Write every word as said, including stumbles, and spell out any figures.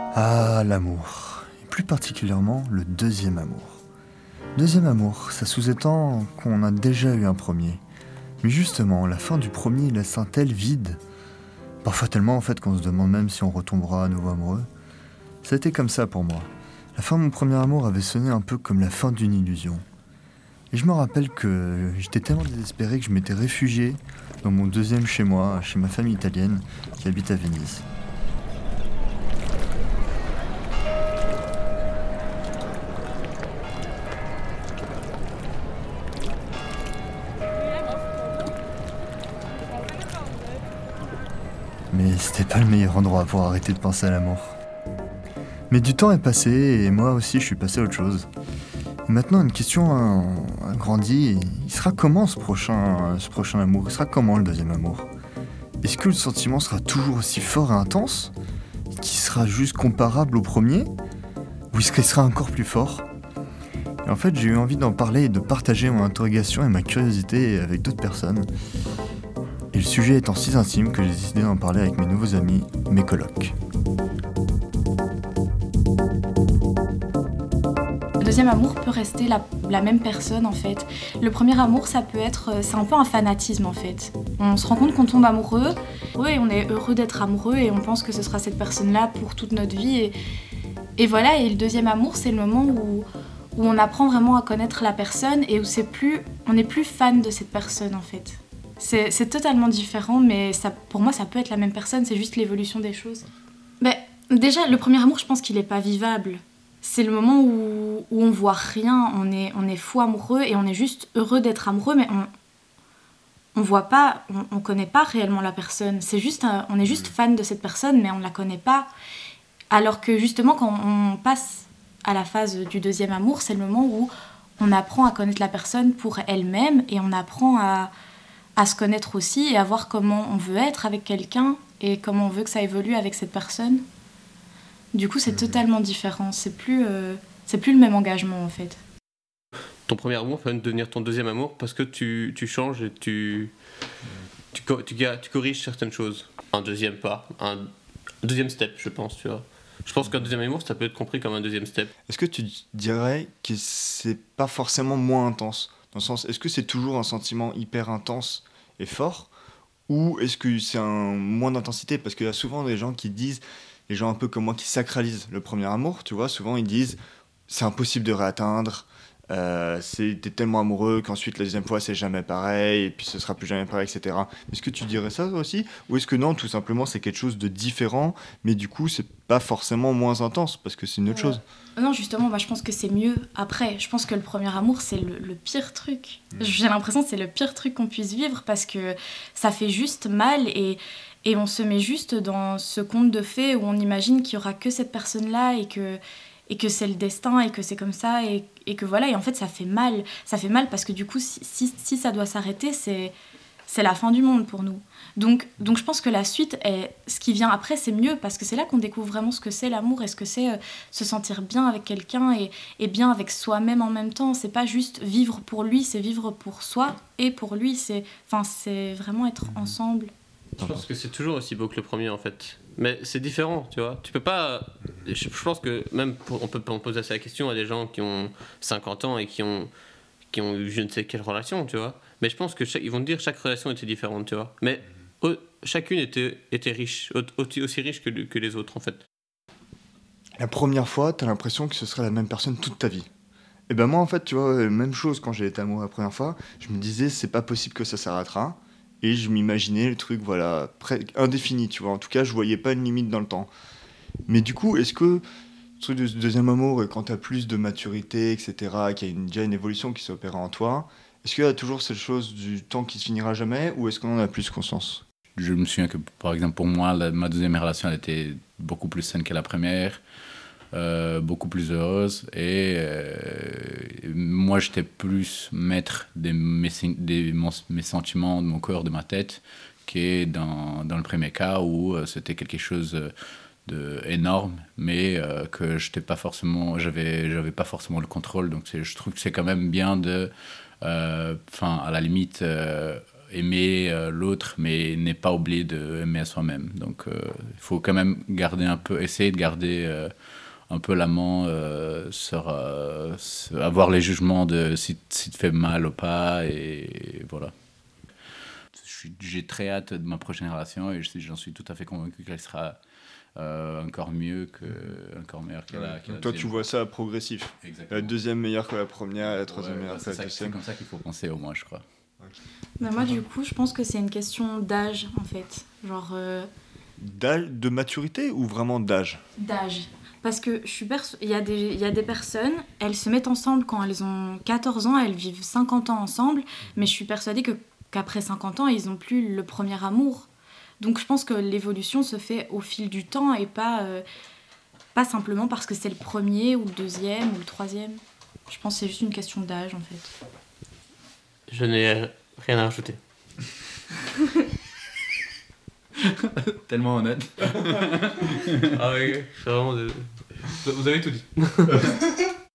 Ah, l'amour. Et plus particulièrement, le deuxième amour. Deuxième amour, ça sous-entend qu'on a déjà eu un premier. Mais justement, la fin du premier laisse un tel vide. Parfois tellement en fait qu'on se demande même si on retombera à nouveau amoureux. Ça a été comme ça pour moi. La fin de mon premier amour avait sonné un peu comme la fin d'une illusion. Et je me rappelle que j'étais tellement désespéré que je m'étais réfugié dans mon deuxième chez moi, chez ma famille italienne qui habite à Venise. Mais c'était pas le meilleur endroit pour arrêter de penser à l'amour. Mais du temps est passé et moi aussi je suis passé à autre chose. Et maintenant une question a, a grandi. Il sera comment ce prochain, ce prochain amour? Il sera comment le deuxième amour? Est-ce que le sentiment sera toujours aussi fort et intense? Qui sera juste comparable au premier? Ou est-ce qu'il sera encore plus fort? Et en fait j'ai eu envie d'en parler et de partager mon interrogation et ma curiosité avec d'autres personnes. Et le sujet étant si intime que j'ai décidé d'en parler avec mes nouveaux amis, mes colocs. Le deuxième amour peut rester la, la même personne en fait. Le premier amour, ça peut être, c'est un peu un fanatisme en fait. On se rend compte qu'on tombe amoureux, et on est heureux d'être amoureux et on pense que ce sera cette personne-là pour toute notre vie. Et, et voilà, et le deuxième amour, c'est le moment où, où on apprend vraiment à connaître la personne et où c'est plus, on n'est plus fan de cette personne en fait. C'est, c'est totalement différent, mais ça, pour moi, ça peut être la même personne, c'est juste l'évolution des choses. Mais déjà, le premier amour, je pense qu'il n'est pas vivable. C'est le moment où, où on voit rien, on est, on est fou amoureux et on est juste heureux d'être amoureux, mais on on voit pas, on, on connaît pas réellement la personne. C'est juste, un, on est juste fan de cette personne, mais on la connaît pas. Alors que justement, quand on passe à la phase du deuxième amour, c'est le moment où on apprend à connaître la personne pour elle-même et on apprend à à se connaître aussi et à voir comment on veut être avec quelqu'un et comment on veut que ça évolue avec cette personne. Du coup, c'est totalement différent. C'est plus, euh, c'est plus le même engagement, en fait. Ton premier amour va devenir ton deuxième amour parce que tu, tu changes et tu, tu, tu, tu corriges certaines choses. Un deuxième pas, un deuxième step, je pense, tu vois. Je pense qu'un deuxième amour, ça peut être compris comme un deuxième step. Est-ce que tu dirais que c'est pas forcément moins intense? Dans le sens, est-ce que c'est toujours un sentiment hyper intense et fort? Ou est-ce que c'est un moins d'intensité? Parce qu'il y a souvent des gens qui disent, les gens un peu comme moi qui sacralisent le premier amour, tu vois, souvent ils disent c'est impossible de réatteindre, euh, c'est, t'es tellement amoureux qu'ensuite la deuxième fois c'est jamais pareil, et puis ce sera plus jamais pareil, et cetera. Est-ce que tu dirais ça toi aussi? Ou est-ce que non, tout simplement c'est quelque chose de différent, mais du coup c'est pas forcément moins intense, parce que c'est une autre Ouais. chose? Non, justement, moi, je pense que c'est mieux après. Je pense que le premier amour, c'est le, le pire truc. Mmh. J'ai l'impression que c'est le pire truc qu'on puisse vivre parce que ça fait juste mal et, et on se met juste dans ce conte de fées où on imagine qu'il y aura que cette personne-là et que, et que c'est le destin et que c'est comme ça et, et que voilà. Et en fait, ça fait mal. Ça fait mal parce que du coup, si, si, si ça doit s'arrêter, c'est, c'est la fin du monde pour nous. Donc, donc je pense que la suite, est, ce qui vient après, c'est mieux parce que c'est là qu'on découvre vraiment ce que c'est l'amour et ce que c'est euh, se sentir bien avec quelqu'un et, et bien avec soi-même en même temps. C'est pas juste vivre pour lui, c'est vivre pour soi et pour lui. C'est, enfin, c'est vraiment être ensemble. Je pense que c'est toujours aussi beau que le premier en fait. Mais c'est différent, tu vois. Tu peux pas... Je, je pense que même pour, on peut poser la question à des gens qui ont cinquante ans et qui ont, qui ont eu je ne sais quelle relation, tu vois. Mais je pense que chaque, ils vont te dire que chaque relation était différente, tu vois. Mais au, chacune était, était riche, aussi, aussi riche que, que les autres, en fait. La première fois, t'as l'impression que ce serait la même personne toute ta vie. Et ben moi, en fait, tu vois, même chose quand j'ai été amoureux la première fois, je me disais, c'est pas possible que ça s'arrêtera. Et je m'imaginais le truc, voilà, près, indéfini, tu vois. En tout cas, je voyais pas une limite dans le temps. Mais du coup, est-ce que le truc de deuxième amour, quand t'as plus de maturité, et cetera, qu'il y a une, déjà une évolution qui s'opère en toi, est-ce qu'il y a toujours cette chose du temps qui se finira jamais, ou est-ce qu'on en a plus conscience? Je me souviens que, par exemple, pour moi, la, ma deuxième relation, elle était beaucoup plus saine que la première, euh, beaucoup plus heureuse. Et euh, moi, j'étais plus maître de mes, des, mon, mes sentiments, de mon corps, de ma tête, que dans, dans le premier cas où euh, c'était quelque chose de énorme, mais euh, que j'étais pas forcément, j'avais, j'avais pas forcément le contrôle. Donc, c'est, je trouve que c'est quand même bien de, enfin, euh, à la limite. Euh, aimer euh, l'autre, mais n'est pas oublié d'aimer à soi-même. Donc, il euh, faut quand même garder un peu, essayer de garder euh, un peu l'amant euh, sur, euh, sur avoir les jugements de si, si te fait mal ou pas, et, et voilà. J'ai très hâte de ma prochaine relation et j'en suis tout à fait convaincu qu'elle sera euh, encore mieux, que, encore meilleure que la, que la Toi, deuxième. tu vois ça progressif. Exactement. La deuxième meilleure que la première, la troisième Ouais, meilleure bah, que la c'est, ça, c'est deuxième. comme ça qu'il faut penser au moins, je crois. Bah moi, du coup, je pense que c'est une question d'âge, en fait. Genre... Euh... D'âge, de maturité ou vraiment d'âge ? D'âge. Parce que je suis perso- il y a des, il y a des personnes, elles se mettent ensemble quand elles ont quatorze ans, elles vivent cinquante ans ensemble, mais je suis persuadée que, qu'après cinquante ans, ils n'ont plus le premier amour. Donc je pense que l'évolution se fait au fil du temps et pas, euh, pas simplement parce que c'est le premier ou le deuxième ou le troisième. Je pense que c'est juste une question d'âge, en fait. Je n'ai rien à rajouter. Tellement honnête. Ah oui, je suis vraiment désolé. Vous avez tout dit.